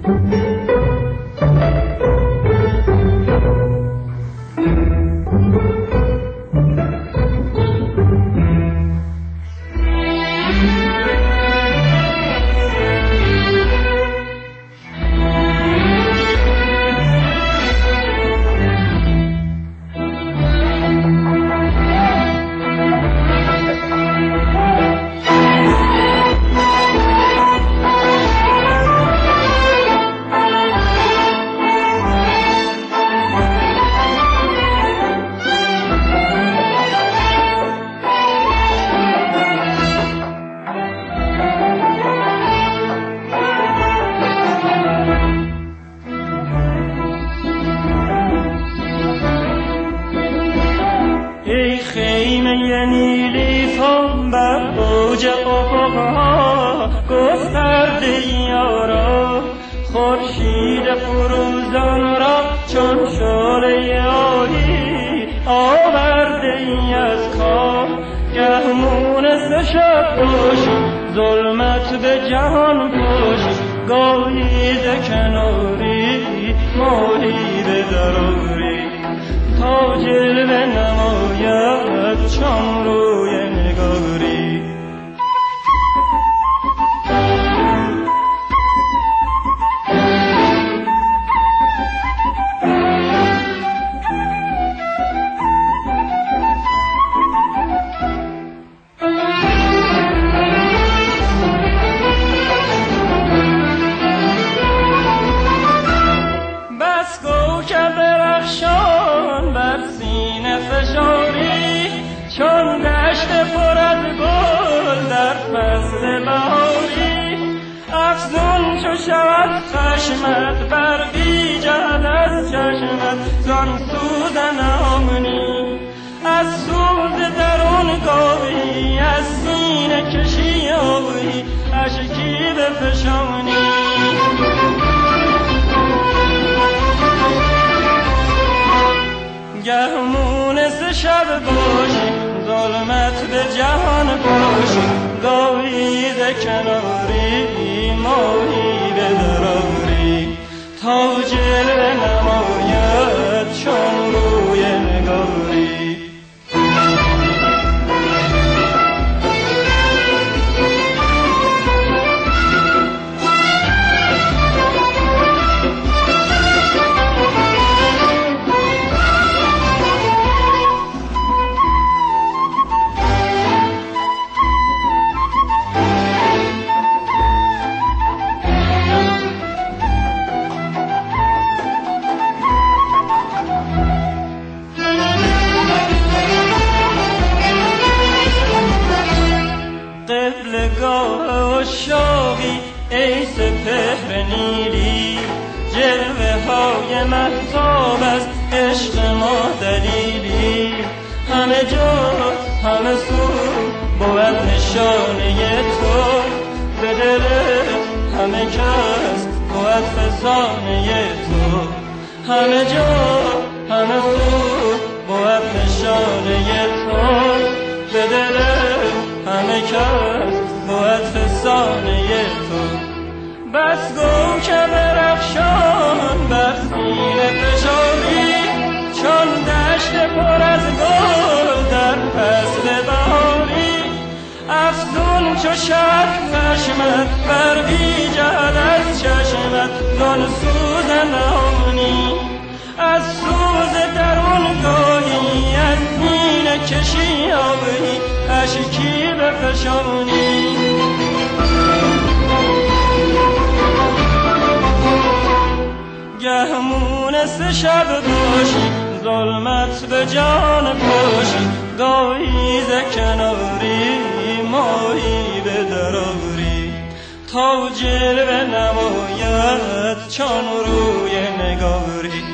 خیمه نیلیفام بر اوج افقها گسترده یارا خورشید فروزان را چون شعله آهی آورده ای از خواب گهمونس شب پوش ظلمت به جهان پوش گاهی ز کناری ماهی به دراری تا جلوه نماید چون روی نگاری بس گو که درخشان بر سینه فشاری چون دشت پر از گل در فصل بهاری افزون چو شود خشمت بربیجد از چشمت زان سوز نهانی از سوز درون گاهی از سینه کشی آبی اشکی بفشانی گهمونس شب باشی ظلمت به جهان پاشی گاهی ز کناری ماهی به دراری تا جلوه نماید چون روی نگاری قبلگاه عشاقی ای سپهر نیلی جلوه های مهتاب از عشق ما دلیلی همه جا همه سو بود نشانه تو به دل همه کس بود فسانه تو همه جا همه سو بود نشانه تو به دل همه کس بود فسانه تو بس گو که درخشان بر سینه فشاری چون دشت پر از گل در فصل بهاری افزون چو شب خشمت بربیجد از چشمت زان سوز نهانی از سوز درون گاهی از سینه کشی آبی اشکی بفشانی گهمونس شب باشی ظلمت به جان پاشی گاهی ز کناری ماهی به دراری تا جلوه نماید چون روی نگاری